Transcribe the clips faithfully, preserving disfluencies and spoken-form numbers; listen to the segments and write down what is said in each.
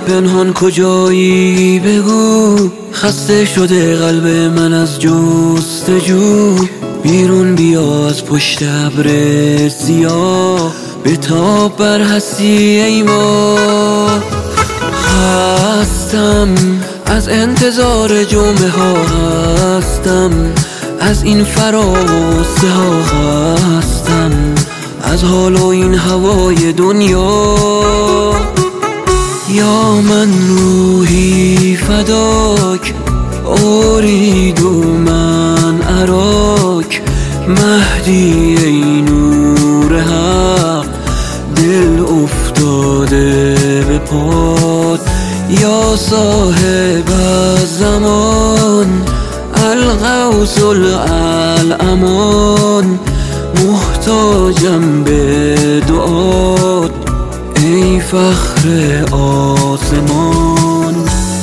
پنهان کجایی بگو، خسته شده قلب من از جستجو. بیرون بیا از پشت ابر سیاه، بتاب بر هستی ای ما. خستم از انتظار جمعه ها، هستم از این فراسته ها، هستم از حال و این هوای دنیا. یا من روحی فداک، ارید من اراک، مهدی ای نور حق، دل افتاده به پات. یا صاحب الزمان، الغوث الامان، محتاجم به دعات ای فخر آسمان.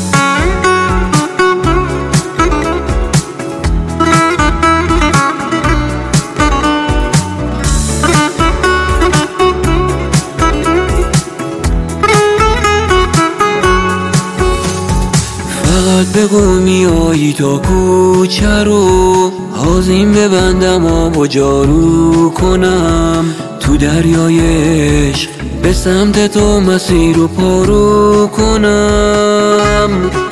فقط بگو میایی تا کوچه رو، آذین ببندم آب و جارو کنم. تو دریای عشق به سمت تو مسیر رو پارو کنم.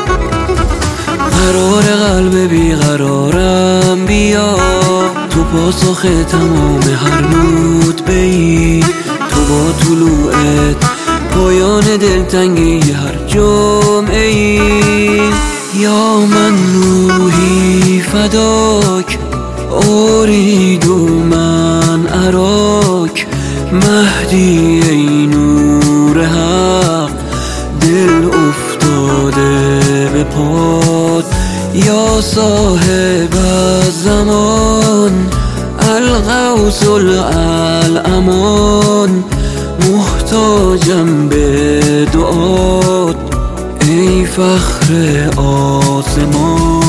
قرار قلب بیقرارم بیا، تو پاسخ تمام هر نطبه‌ای، تو با طلوعت پایان دلتنگی هر جمعه‌ای. یا من روحی فداک، ارید من اراک، مهدی ای نور حق، دل افتاده به پات. یا صاحب الزمان، الغوث الامان، محتاجم به دعات ای فخر آسمان.